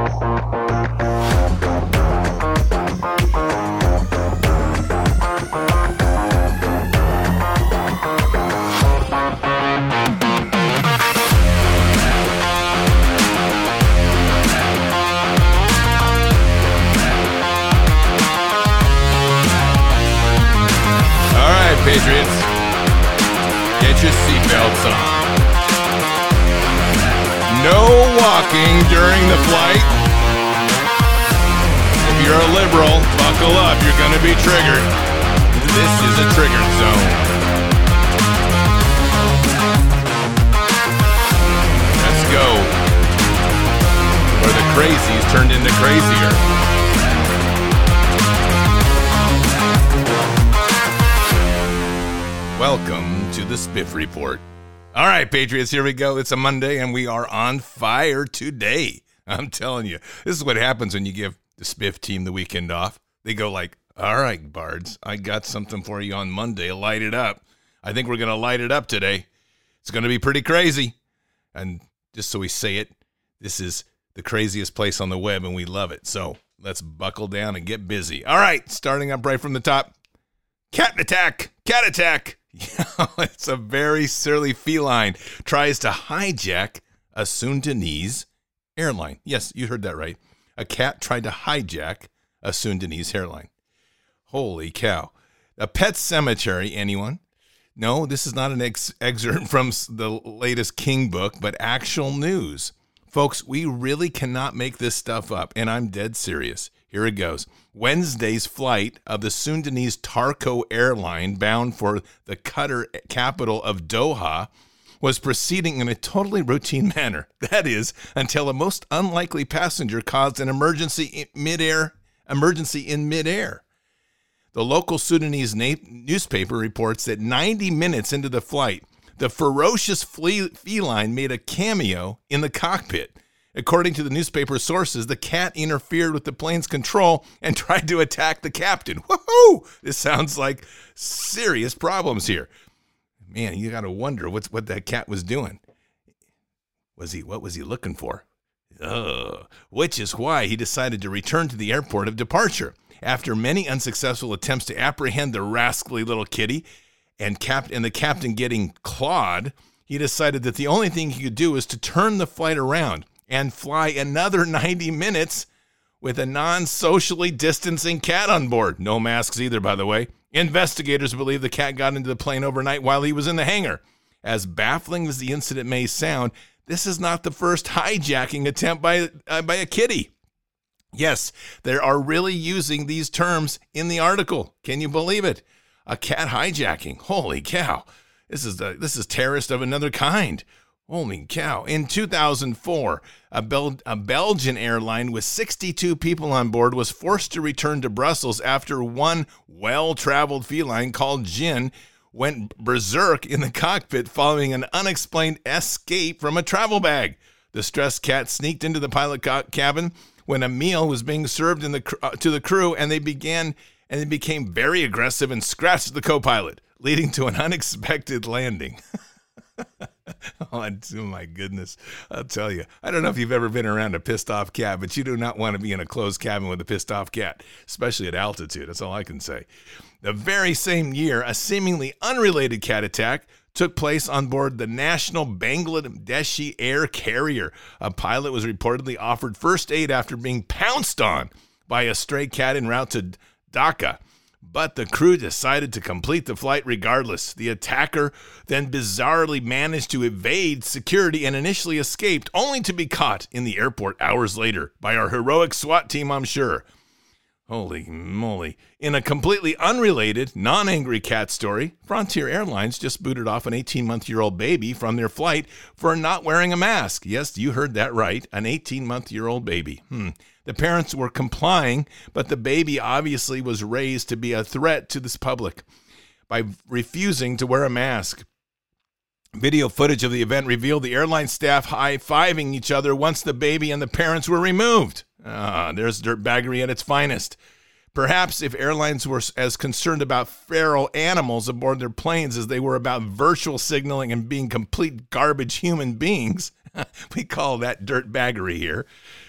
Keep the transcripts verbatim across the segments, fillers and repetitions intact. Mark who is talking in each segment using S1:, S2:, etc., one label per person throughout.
S1: Patriots, get your seatbelts on. No walking during the flight. If you're a liberal, buckle up. You're going to be triggered. This is a triggered zone. Let's go. Where the crazies turned into crazier. Welcome to the Spiff Report. All right, Patriots, here we go. It's a Monday, and we are on fire today. I'm telling you, this is what happens when you give the Spiff team the weekend off. They go like, all right, Bards, I got something for you on Monday. Light it up. I think we're going to light it up today. It's going to be pretty crazy. And just so we say it, this is the craziest place on the web, and we love it. So let's buckle down and get busy. All right, starting up right from the top. Cat attack! Cat attack! Yeah, it's a very surly feline tries to hijack a Sudanese airline. Yes, you heard that right. A cat tried to hijack a Sudanese airline. Holy cow. A pet cemetery, anyone? No, this is not an ex- excerpt from the latest King book, but actual news. Folks, we really cannot make this stuff up, and I'm dead serious. Here it goes. Wednesday's flight of the Sudanese Tarko airline bound for the Qatar capital of Doha was proceeding in a totally routine manner. That is, until a most unlikely passenger caused an emergency in midair, emergency in midair. The local Sudanese na- newspaper reports that ninety minutes into the flight, the ferocious fle- feline made a cameo in the cockpit. According to the newspaper sources, the cat interfered with the plane's control and tried to attack the captain. Woohoo! This sounds like serious problems here. Man, you got to wonder what's what that cat was doing. Was he? What was he looking for? Ugh. Which is why he decided to return to the airport of departure. After many unsuccessful attempts to apprehend the rascally little kitty and, cap- and the captain getting clawed, he decided that the only thing he could do was to turn the flight around and fly another ninety minutes with a non-socially distancing cat on board. No masks either, by the way. Investigators believe the cat got into the plane overnight while he was in the hangar. As baffling as the incident may sound, this is not the first hijacking attempt by, uh, by a kitty. Yes, they are really using these terms in the article. Can you believe it? A cat hijacking. Holy cow. This is the, this is terrorist of another kind. Holy cow. In two thousand four, a, Bel- a Belgian airline with sixty-two people on board was forced to return to Brussels after one well-traveled feline called Jin went berserk in the cockpit following an unexplained escape from a travel bag. The stressed cat sneaked into the pilot co- cabin when a meal was being served in the cr- uh, to the crew, and they began and they became very aggressive and scratched the co-pilot, leading to an unexpected landing. Oh, my goodness. I'll tell you. I don't know if you've ever been around a pissed off cat, but you do not want to be in a closed cabin with a pissed off cat, especially at altitude. That's all I can say. The very same year, a seemingly unrelated cat attack took place on board the national Bangladeshi air carrier. A pilot was reportedly offered first aid after being pounced on by a stray cat en route to Dhaka. But the crew decided to complete the flight regardless. The attacker then bizarrely managed to evade security and initially escaped, only to be caught in the airport hours later by our heroic SWAT team, I'm sure. Holy moly. In a completely unrelated, non-angry cat story, Frontier Airlines just booted off an eighteen-month-year-old baby from their flight for not wearing a mask. Yes, you heard that right, an eighteen-month-year-old baby. Hmm. The parents were complying, but the baby obviously was raised to be a threat to this public by refusing to wear a mask. Video footage of the event revealed the airline staff high-fiving each other once the baby and the parents were removed. Ah, there's dirtbaggery at its finest. Perhaps if airlines were as concerned about feral animals aboard their planes as they were about virtual signaling and being complete garbage human beings, we call that dirtbaggery here.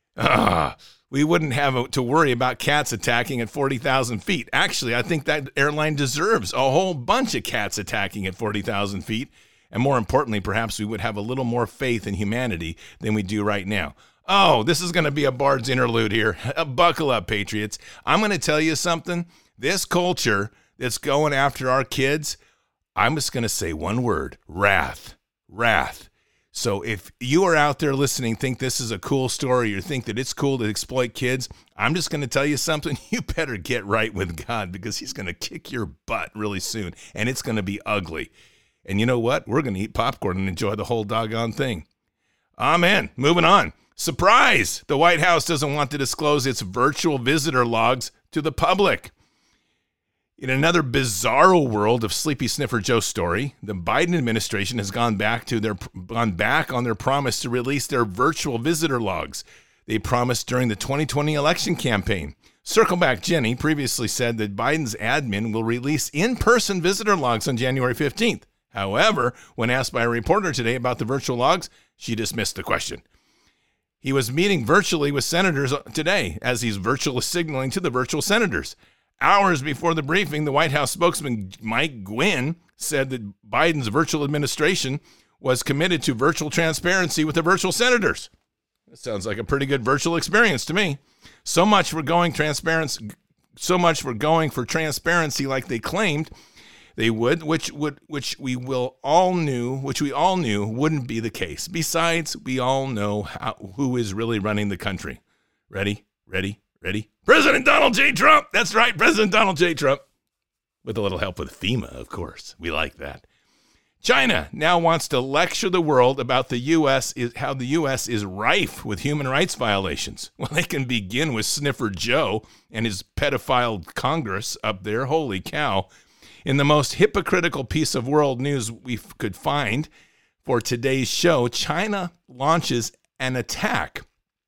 S1: Ah, we wouldn't have to worry about cats attacking at forty thousand feet. Actually, I think that airline deserves a whole bunch of cats attacking at forty thousand feet. And more importantly, perhaps we would have a little more faith in humanity than we do right now. Oh, this is going to be a Bard's interlude here. Buckle up, Patriots. I'm going to tell you something. This culture that's going after our kids, I'm just going to say one word, wrath, wrath. So if you are out there listening, think this is a cool story, or think that it's cool to exploit kids, I'm just going to tell you something. You better get right with God, because he's going to kick your butt really soon, and it's going to be ugly. And you know what? We're going to eat popcorn and enjoy the whole doggone thing. Amen. Moving on. Surprise! The White House doesn't want to disclose its virtual visitor logs to the public. In another bizarro world of Sleepy Sniffer Joe story, the Biden administration has gone back to their gone back on their promise to release their virtual visitor logs. They promised during the twenty twenty election campaign. Circleback Jenny previously said that Biden's admin will release in-person visitor logs on January fifteenth. However, when asked by a reporter today about the virtual logs, she dismissed the question. He was meeting virtually with senators today, as he's virtually signaling to the virtual senators. Hours before the briefing, the White House spokesman Mike Gwynn said that Biden's virtual administration was committed to virtual transparency with the virtual senators. That sounds like a pretty good virtual experience to me. So much for going transparency, so much for going for transparency like they claimed they would, which would, which we will all knew, which we all knew wouldn't be the case. Besides, we all know how, who is really running the country. Ready? Ready? Ready? President Donald J. Trump. That's right, President Donald J. Trump. With a little help with FEMA, of course. We like that. China now wants to lecture the world about the U S is how the U S is rife with human rights violations. Well, they can begin with Sniffer Joe and his pedophile Congress up there. Holy cow. In the most hypocritical piece of world news we f- could find for today's show, China launches an attack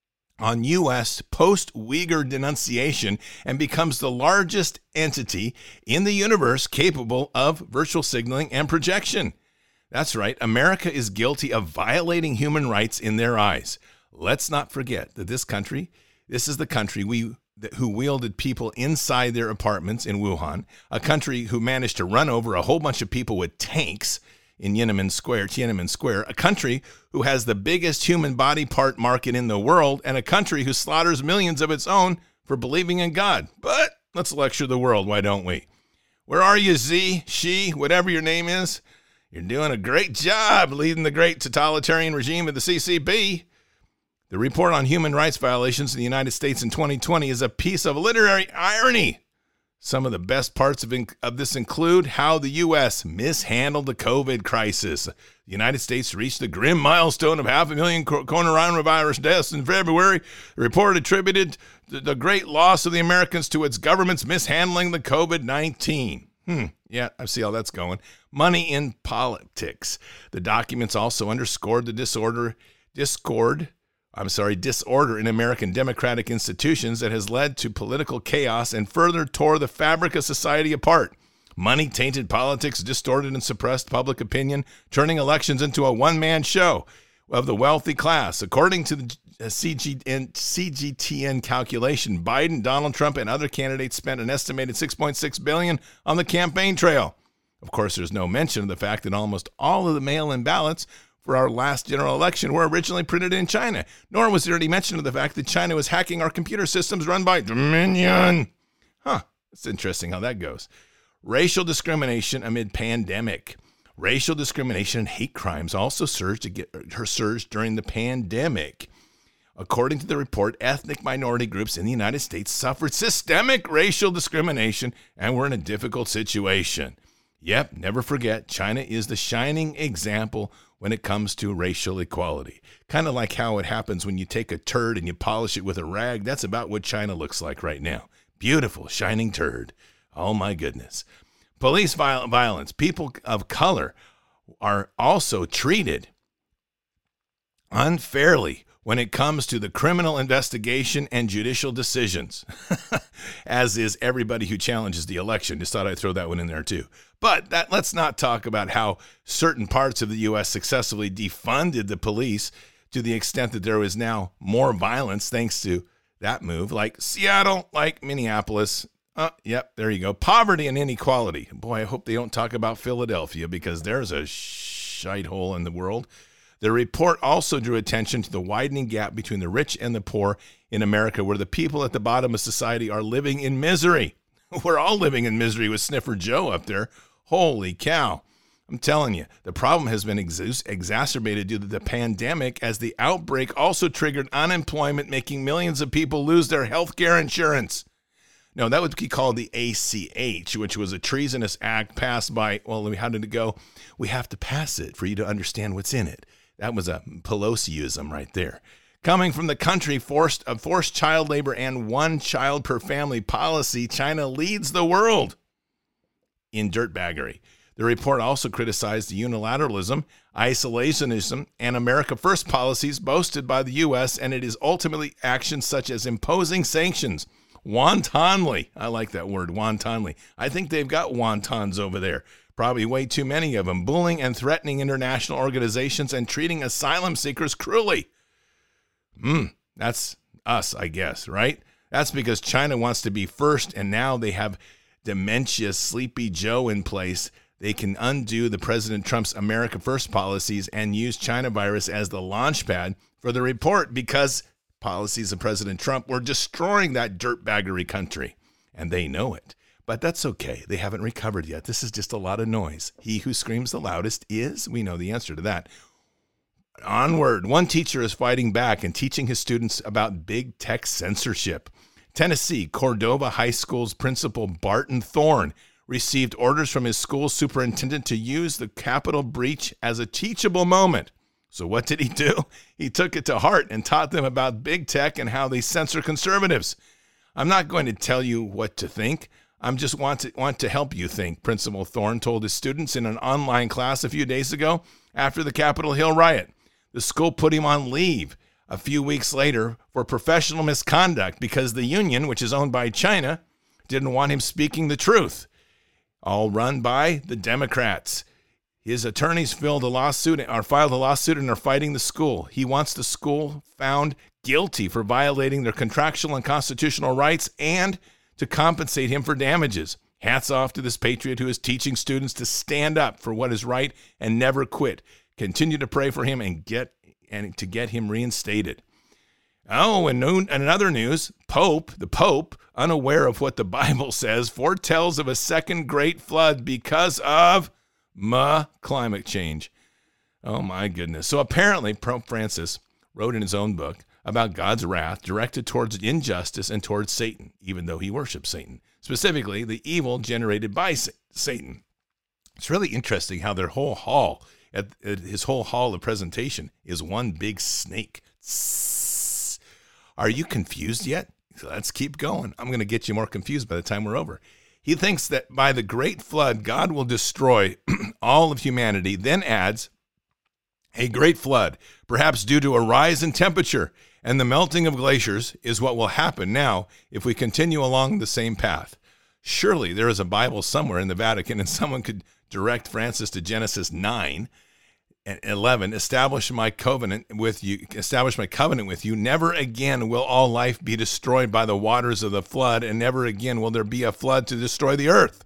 S1: on U S post-Uyghur denunciation and becomes the largest entity in the universe capable of virtual signaling and projection. That's right, America is guilty of violating human rights in their eyes. Let's not forget that this country, this is the country we who wielded people inside their apartments in Wuhan, a country who managed to run over a whole bunch of people with tanks in Tiananmen Square, Tiananmen Square, a country who has the biggest human body part market in the world, and a country who slaughters millions of its own for believing in God. But let's lecture the world, why don't we? Where are you, Z, she, whatever your name is? You're doing a great job leading the great totalitarian regime of the C C P. The report on human rights violations in the United States in twenty twenty is a piece of literary irony. Some of the best parts of, in, of this include how the U S mishandled the COVID crisis. The United States reached the grim milestone of half a million coronavirus deaths in February. The report attributed the great loss of the Americans to its government's mishandling the COVID nineteen. Hmm, yeah, I see how that's going. Money in politics. The documents also underscored the disorder, discord, I'm sorry, disorder in American democratic institutions that has led to political chaos and further tore the fabric of society apart. Money-tainted politics distorted and suppressed public opinion, turning elections into a one-man show of the wealthy class. According to the C G T N calculation, Biden, Donald Trump, and other candidates spent an estimated six point six billion dollars on the campaign trail. Of course, there's no mention of the fact that almost all of the mail-in ballots for our last general election were originally printed in China, nor was there any mention of the fact that China was hacking our computer systems run by Dominion. Huh, it's interesting how that goes. Racial discrimination amid pandemic. Racial discrimination and hate crimes also surged, to get, surged during the pandemic. According to the report, ethnic minority groups in the United States suffered systemic racial discrimination and were in a difficult situation. Yep, never forget, China is the shining example when it comes to racial equality. Kind of like how it happens when you take a turd and you polish it with a rag. That's about what China looks like right now. Beautiful, shining turd. Oh my goodness. Police violence. People of color are also treated unfairly when it comes to the criminal investigation and judicial decisions, as is everybody who challenges the election. Just thought I'd throw that one in there too. But that, let's not talk about how certain parts of the U S successfully defunded the police to the extent that there is now more violence thanks to that move, like Seattle, like Minneapolis. Uh, yep, there you go. Poverty and inequality. Boy, I hope they don't talk about Philadelphia because there's a shite hole in the world. The report also drew attention to the widening gap between the rich and the poor in America, where the people at the bottom of society are living in misery. We're all living in misery with Sniffer Joe up there. Holy cow. I'm telling you, the problem has been ex- exacerbated due to the pandemic, as the outbreak also triggered unemployment, making millions of people lose their health care insurance. No, that would be called the A C H, which was a treasonous act passed by, well, how did it go? We have to pass it for you to understand what's in it. That was a Pelosiism right there. Coming from the country forced of forced child labor and one child per family policy, China leads the world in dirtbaggery. The report also criticized the unilateralism, isolationism, and America First policies boasted by the U S, and it is ultimately actions such as imposing sanctions. Wantonly, I like that word, wantonly. I think they've got wontons over there. Probably way too many of them, bullying and threatening international organizations and treating asylum seekers cruelly. Hmm, that's us, I guess, right? That's because China wants to be first, and now they have dementia Sleepy Joe in place. They can undo the President Trump's America First policies and use China virus as the launch pad for the report, because policies of President Trump were destroying that dirtbaggery country, and they know it. But that's okay. They haven't recovered yet. This is just a lot of noise. He who screams the loudest is, we know the answer to that. Onward. One teacher is fighting back and teaching his students about big tech censorship. Tennessee, Cordova High School's principal, Barton Thorne, received orders from his school superintendent to use the Capitol breach as a teachable moment. So what did he do? He took it to heart and taught them about big tech and how they censor conservatives. I'm not going to tell you what to think. I'm just want to want to help you think, Principal Thorne told his students in an online class a few days ago after the Capitol Hill riot. The school put him on leave a few weeks later for professional misconduct because the union, which is owned by China, didn't want him speaking the truth. All run by the Democrats. His attorneys filed a lawsuit, or filed a lawsuit and are fighting the school. He wants the school found guilty for violating their contractual and constitutional rights and to compensate him for damages. Hats off to this patriot who is teaching students to stand up for what is right and never quit. Continue to pray for him and get and to get him reinstated. Oh, and in another news, Pope, the Pope, unaware of what the Bible says, foretells of a second great flood because of ma climate change. Oh my goodness. So apparently Pope Francis wrote in his own book about God's wrath directed towards injustice and towards Satan, even though he worships Satan, specifically the evil generated by Satan. It's really interesting how their whole hall, at, at his whole hall of presentation, is one big snake. Are you confused yet? Let's keep going. I'm going to get you more confused by the time we're over. He thinks that by the great flood, God will destroy all of humanity, then adds, a great flood, perhaps due to a rise in temperature and the melting of glaciers, is what will happen now if we continue along the same path. Surely there is a Bible somewhere in the Vatican, and someone could direct Francis to Genesis nine and eleven. Establish my covenant with you. Establish my covenant with you. Never again will all life be destroyed by the waters of the flood, and never again will there be a flood to destroy the earth.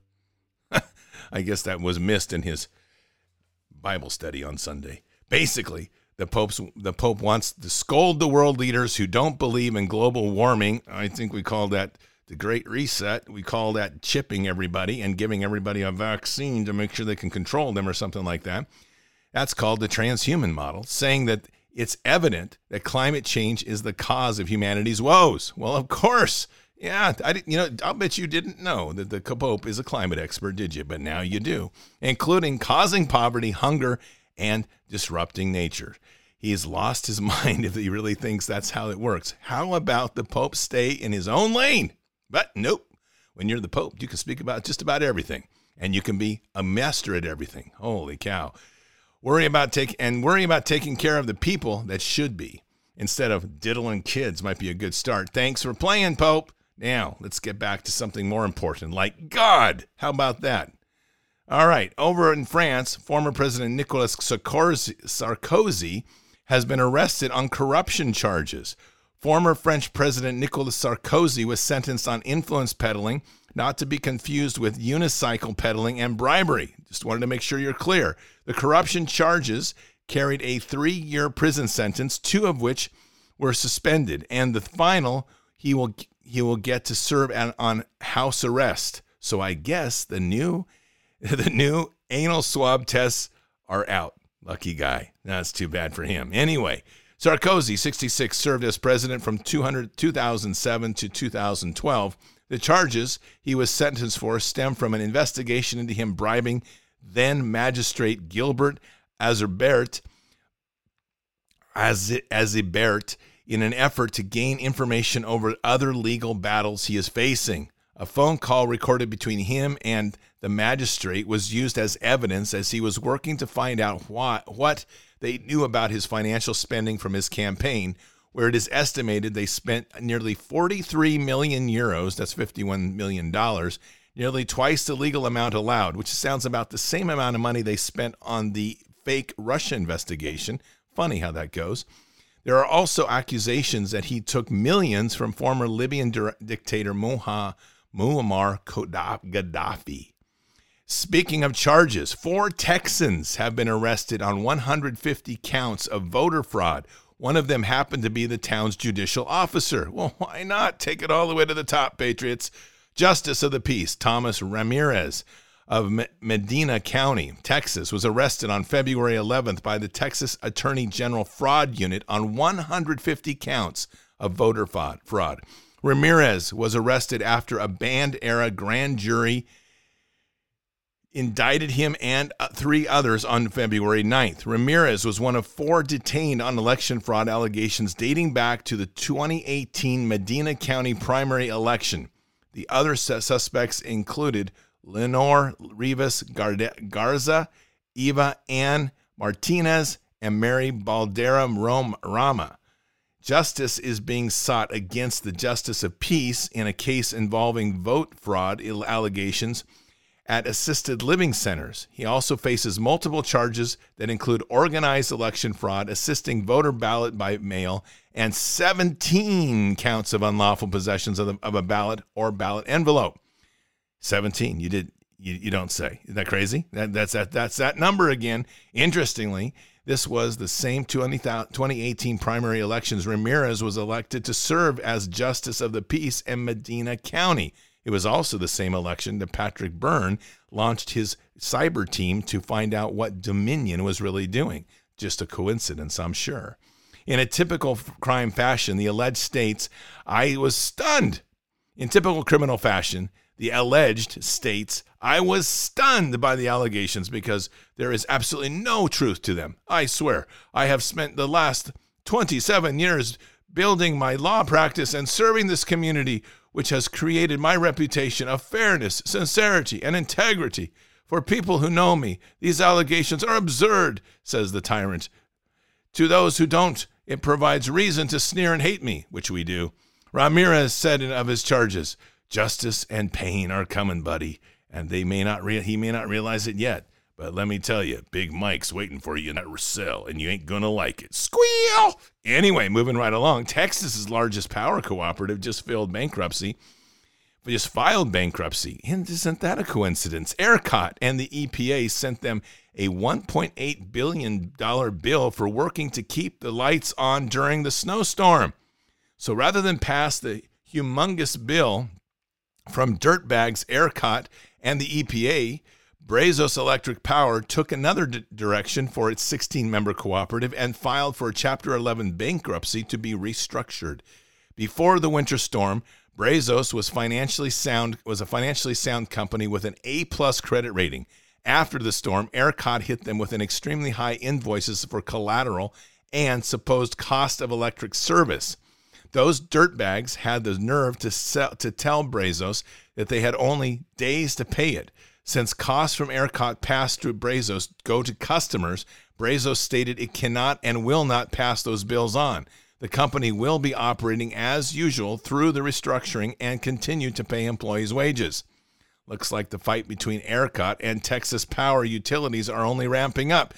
S1: I guess that was missed in his Bible study on Sunday. Basically, the Pope's the Pope wants to scold the world leaders who don't believe in global warming. I think we call that the Great Reset. We call that chipping everybody and giving everybody a vaccine to make sure they can control them or something like that. That's called the transhuman model, saying that it's evident that climate change is the cause of humanity's woes. Well, of course. Yeah, I didn't, you know, I'll bet you didn't know that the Pope is a climate expert, did you? But now you do, including causing poverty, hunger, and disrupting nature. He's lost his mind if he really thinks that's how it works. How about the Pope stay in his own lane? But nope. When you're the Pope, you can speak about just about everything, and you can be a master at everything. Holy cow. Worry about take and worry about taking care of the people that should be, instead of diddling kids might be a good start. Thanks for playing, Pope. Now, let's get back to something more important, like God. How about that? All right, over in France, former President Nicolas Sarkozy has been arrested on corruption charges. Former French President Nicolas Sarkozy was sentenced on influence peddling, not to be confused with unicycle peddling and bribery. Just wanted to make sure you're clear. The corruption charges carried a three-year prison sentence, two of which were suspended, and the final, he will he will get to serve on, on house arrest. So I guess the new the new anal swab tests are out. Lucky guy. That's too bad for him. Anyway, Sarkozy, sixty-six, served as president from two thousand seven to two thousand twelve. The charges he was sentenced for stem from an investigation into him bribing then magistrate Gilbert Azibert, Azibert in an effort to gain information over other legal battles he is facing. A phone call recorded between him and the magistrate was used as evidence as he was working to find out what, what they knew about his financial spending from his campaign, where it is estimated they spent nearly forty-three million euros, that's fifty-one million dollars, nearly twice the legal amount allowed, which sounds about the same amount of money they spent on the fake Russia investigation. Funny how that goes. There are also accusations that he took millions from former Libyan dictator Muammar Gaddafi. Speaking of charges, four Texans have been arrested on one hundred fifty counts of voter fraud. One of them happened to be the town's judicial officer. Well, why not? Take it all the way to the top, Patriots. Justice of the Peace Thomas Ramirez of Medina County, Texas, was arrested on February eleventh by the Texas Attorney General Fraud Unit on one hundred fifty counts of voter fraud. Ramirez was arrested after a Band-era grand jury indicted him and three others on February ninth. Ramirez was one of four detained on election fraud allegations dating back to the twenty eighteen Medina County primary election. The other suspects included Lenore Rivas Garza, Eva Ann Martinez, and Mary Balderrama Rama. Justice is being sought against the Justice of Peace in a case involving vote fraud allegations at assisted living centers. He also faces multiple charges that include organized election fraud, assisting voter ballot by mail, and seventeen counts of unlawful possessions of, the, of a ballot or ballot envelope. seventeen. You did. You, you don't say. Isn't that crazy? That, that's that. That's that number again. Interestingly, this was the same twenty eighteen primary elections. Ramirez was elected to serve as Justice of the Peace in Medina County. It was also the same election that Patrick Byrne launched his cyber team to find out what Dominion was really doing. Just a coincidence, I'm sure. In a typical crime fashion, the alleged states, I was stunned. In typical criminal fashion, the alleged states, I was stunned by the allegations because there is absolutely no truth to them. I swear, I have spent the last twenty-seven years building my law practice and serving this community, which has created my reputation of fairness, sincerity, and integrity. For people who know me, these allegations are absurd, says the tyrant. To those who don't, it provides reason to sneer and hate me, which we do. Ramirez said of his charges, justice and pain are coming, buddy, and they may not re- he may not realize it yet. But let me tell you, Big Mike's waiting for you in that cell, and you ain't going to like it. Squeal! Anyway, moving right along, Texas's largest power cooperative just filed bankruptcy. Just filed bankruptcy. And isn't that a coincidence? ERCOT and the E P A sent them a one point eight billion dollars bill for working to keep the lights on during the snowstorm. So rather than pass the humongous bill from dirtbags ERCOT and the E P A, Brazos Electric Power took another d- direction for its sixteen-member cooperative and filed for Chapter eleven bankruptcy to be restructured. Before the winter storm, Brazos was financially sound was a financially sound company with an A-plus credit rating. After the storm, ERCOT hit them with an extremely high invoices for collateral and supposed cost of electric service. Those dirtbags had the nerve to sell, to tell Brazos that they had only days to pay it. Since costs from ERCOT passed through Brazos go to customers, Brazos stated it cannot and will not pass those bills on. The company will be operating as usual through the restructuring and continue to pay employees' wages. Looks like the fight between ERCOT and Texas Power Utilities are only ramping up.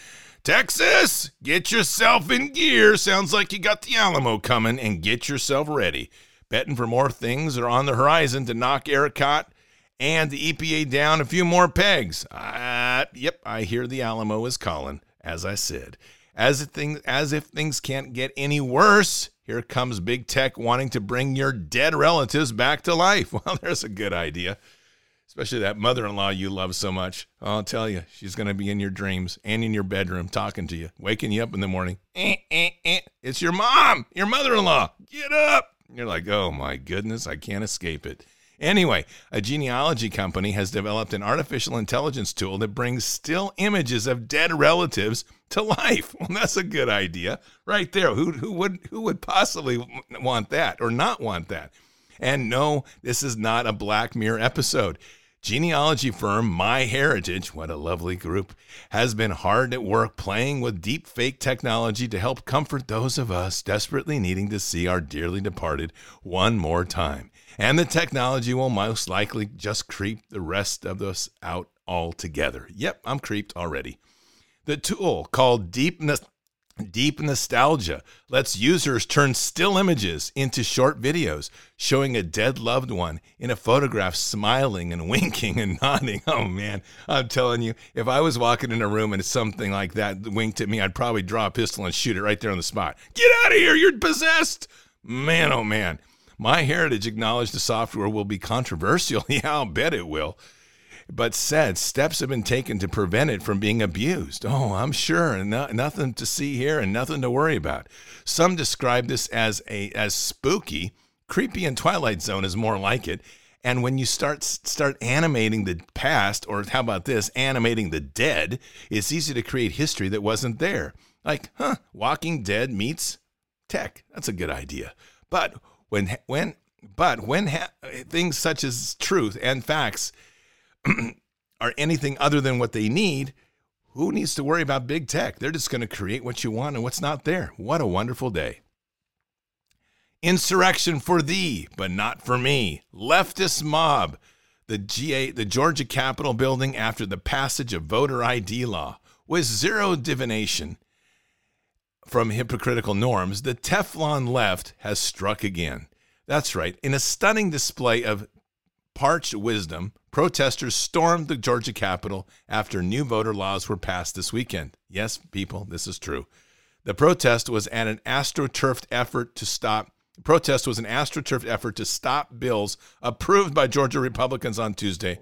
S1: Texas, get yourself in gear. Sounds like you got the Alamo coming, and get yourself ready. Betting for more things are on the horizon to knock ERCOT and the E P A down a few more pegs. Uh, yep, I hear the Alamo is calling, as I said. As if, thing, as if things can't get any worse, here comes big tech wanting to bring your dead relatives back to life. Well, there's a good idea. Especially that mother-in-law you love so much. I'll tell you, she's going to be in your dreams and in your bedroom talking to you, waking you up in the morning. Eh, eh, eh. It's your mom, your mother-in-law. Get up. You're like, oh, my goodness, I can't escape it. Anyway, a genealogy company has developed an artificial intelligence tool that brings still images of dead relatives to life. Well, that's a good idea right there. Who, who would who would possibly want that or not want that? And no, this is not a Black Mirror episode. Genealogy firm MyHeritage, what a lovely group, has been hard at work playing with deep fake technology to help comfort those of us desperately needing to see our dearly departed one more time. And the technology will most likely just creep the rest of us out altogether. Yep, I'm creeped already. The tool, called Deep Nos- Deep Nostalgia, lets users turn still images into short videos showing a dead loved one in a photograph smiling and winking and nodding. Oh, man, I'm telling you, if I was walking in a room and something like that winked at me, I'd probably draw a pistol and shoot it right there on the spot. Get out of here, you're possessed. Man, oh, man. MyHeritage acknowledged the software will be controversial. Yeah, I'll bet it will. But said steps have been taken to prevent it from being abused. Oh, I'm sure, and no, nothing to see here and nothing to worry about. Some describe this as a as spooky. Creepy and Twilight Zone is more like it. And when you start start animating the past, or how about this, animating the dead, it's easy to create history that wasn't there. Like, huh, Walking Dead meets tech. That's a good idea. But when when but when ha- things such as truth and facts are anything other than what they need, who needs to worry about big tech? They're just going to create what you want and what's not there. What a wonderful day. Insurrection for thee, but not for me. Leftist mob. The G A, the Georgia Capitol building after the passage of voter I D law. With zero divination from hypocritical norms, the Teflon left has struck again. That's right. In a stunning display of parched wisdom, protesters stormed the Georgia Capitol after new voter laws were passed this weekend. Yes, people, this is true. The protest was at an astroturfed effort to stop. Protest was an astroturfed effort to stop bills approved by Georgia Republicans on Tuesday,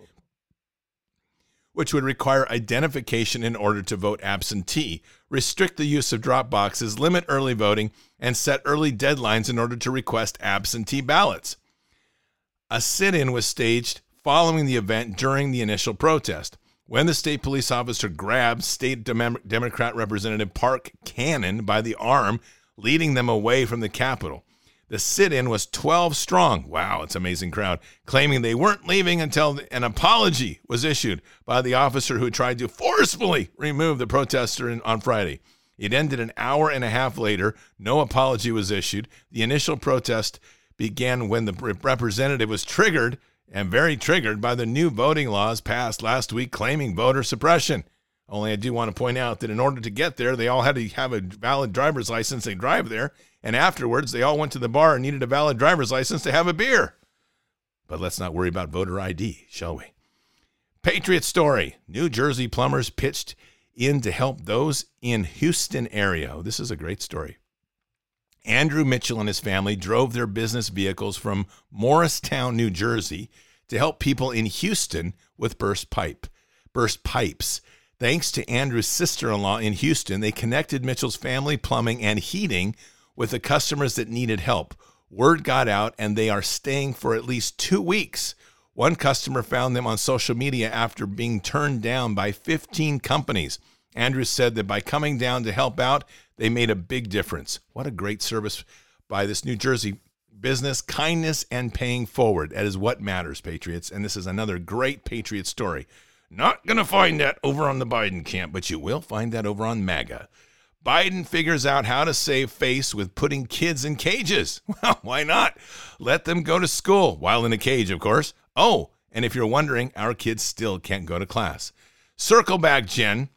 S1: which would require identification in order to vote absentee, restrict the use of drop boxes, limit early voting, and set early deadlines in order to request absentee ballots. A sit-in was staged following the event during the initial protest, when the state police officer grabbed State Dem- Democrat Representative Park Cannon by the arm, leading them away from the Capitol. The sit-in was twelve strong. Wow, it's an amazing crowd, claiming they weren't leaving until an apology was issued by the officer who tried to forcefully remove the protester in, on Friday. It ended an hour and a half later. No apology was issued. The initial protest began when the representative was triggered, and very triggered, by the new voting laws passed last week claiming voter suppression. Only I do want to point out that in order to get there, they all had to have a valid driver's license to drive there, and afterwards they all went to the bar and needed a valid driver's license to have a beer. But let's not worry about voter I D, shall we? Patriot story. New Jersey plumbers pitched in to help those in Houston area. Oh, this is a great story. Andrew Mitchell and his family drove their business vehicles from Morristown, New Jersey, to help people in Houston with burst pipe, burst pipes. Thanks to Andrew's sister-in-law in Houston, they connected Mitchell's family plumbing and heating with the customers that needed help. Word got out, and they are staying for at least two weeks. One customer found them on social media after being turned down by fifteen companies. Andrew said that by coming down to help out, they made a big difference. What a great service by this New Jersey business. Kindness and paying forward. That is what matters, Patriots. And this is another great Patriot story. Not going to find that over on the Biden camp, but you will find that over on MAGA. Biden figures out how to save face with putting kids in cages. Well, why not? Let them go to school, while in a cage, of course. Oh, and if you're wondering, our kids still can't go to class. Circle back, Jen.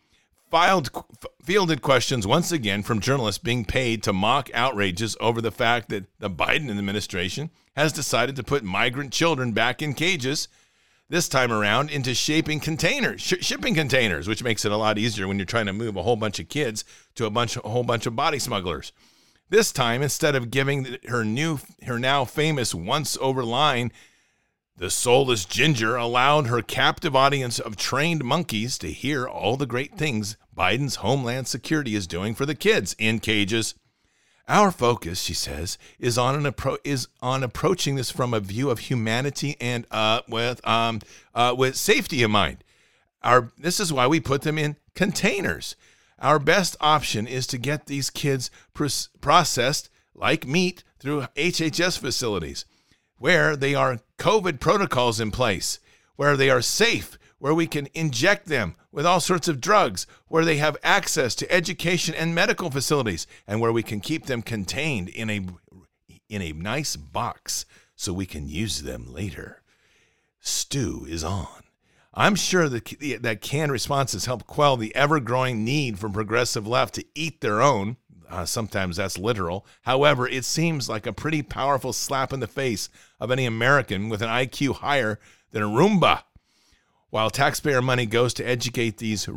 S1: filed, fielded questions once again from journalists being paid to mock outrages over the fact that the Biden administration has decided to put migrant children back in cages, this time around into shaping containers, sh- shipping containers, which makes it a lot easier when you're trying to move a whole bunch of kids to a bunch, a whole bunch of body smugglers. This time, instead of giving her new, her now famous once-over line, the soulless Ginger allowed her captive audience of trained monkeys to hear all the great things Biden's Homeland Security is doing for the kids in cages. Our focus, she says, is on an appro- is on approaching this from a view of humanity and uh, with um uh, with safety in mind. Our this is why we put them in containers. Our best option is to get these kids pr- processed like meat through H H S facilities, where they are COVID protocols in place, where they are safe, where we can inject them with all sorts of drugs, where they have access to education and medical facilities, and where we can keep them contained in a in a nice box so we can use them later. Stew is on. I'm sure that, that canned responses help quell the ever-growing need for progressive left to eat their own. Uh, sometimes that's literal. However, it seems like a pretty powerful slap in the face of any American with an I Q higher than a Roomba. While taxpayer money goes to educate these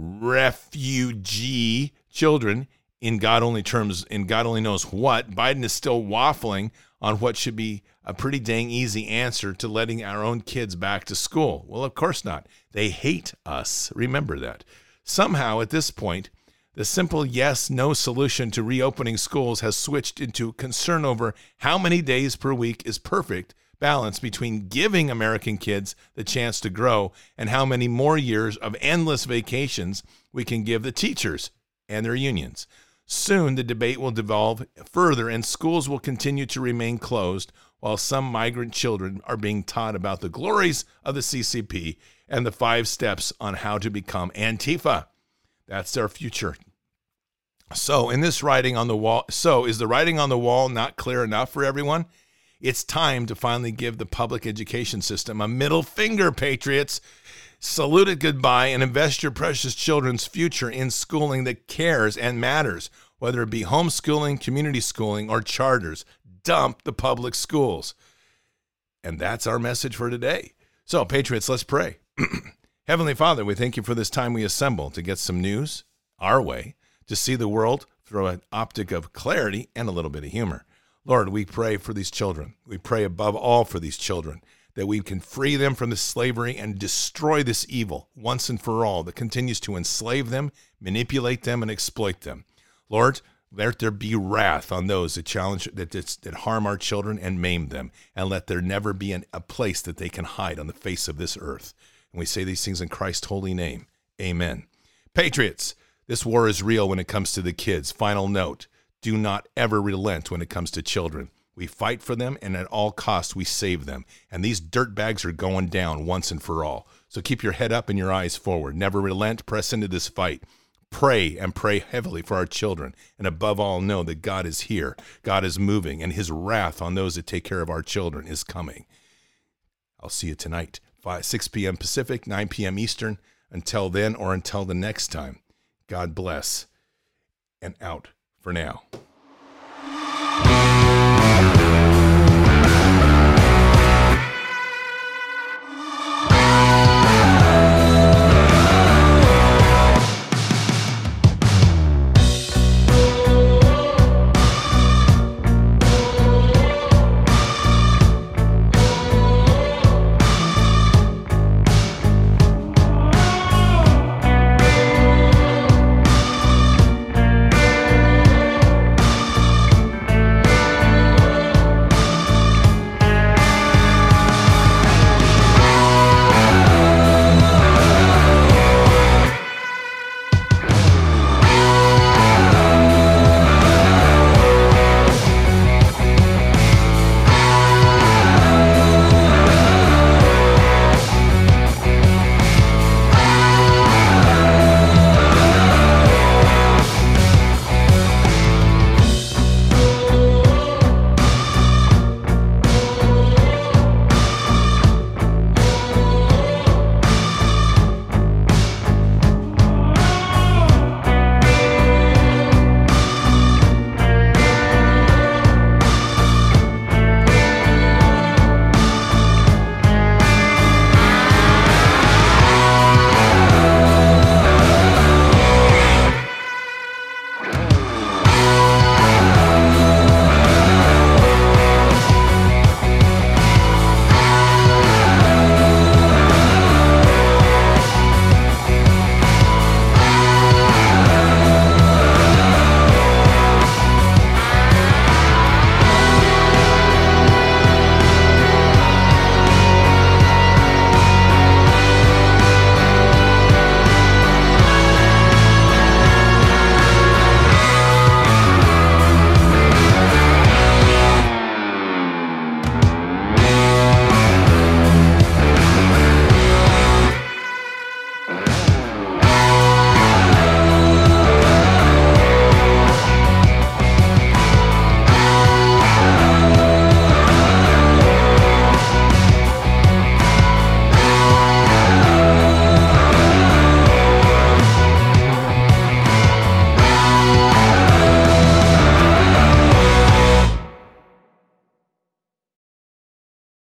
S1: refugee children in God only terms, in God only knows what, Biden is still waffling on what should be a pretty dang easy answer to letting our own kids back to school. Well, of course not. They hate us. Remember that. Somehow, at this point, the simple yes-no solution to reopening schools has switched into concern over how many days per week is perfect balance between giving American kids the chance to grow and how many more years of endless vacations we can give the teachers and their unions. Soon, the debate will devolve further and schools will continue to remain closed while some migrant children are being taught about the glories of the C C P and the five steps on how to become Antifa. That's our future. So in this writing on the wall, so is the writing on the wall not clear enough for everyone? It's time to finally give the public education system a middle finger, patriots. Salute it goodbye and invest your precious children's future in schooling that cares and matters, whether it be homeschooling, community schooling, or charters. Dump the public schools. And that's our message for today. So, patriots, let's pray. Heavenly Father, we thank you for this time we assemble to get some news our way, to see the world through an optic of clarity and a little bit of humor. Lord, we pray for these children. We pray above all for these children, that we can free them from this slavery and destroy this evil once and for all that continues to enslave them, manipulate them, and exploit them. Lord, let there be wrath on those that challenge, that, that harm our children and maim them, and let there never be an, a place that they can hide on the face of this earth. And we say these things in Christ's holy name. Amen. Patriots, this war is real when it comes to the kids. Final note, do not ever relent when it comes to children. We fight for them, and at all costs, we save them. And these dirtbags are going down once and for all. So keep your head up and your eyes forward. Never relent. Press into this fight. Pray and pray heavily for our children. And above all, know that God is here. God is moving, and his wrath on those that take care of our children is coming. I'll see you tonight, five, six p.m. Pacific, nine p.m. Eastern. Until then, or until the next time, God bless, and out for now.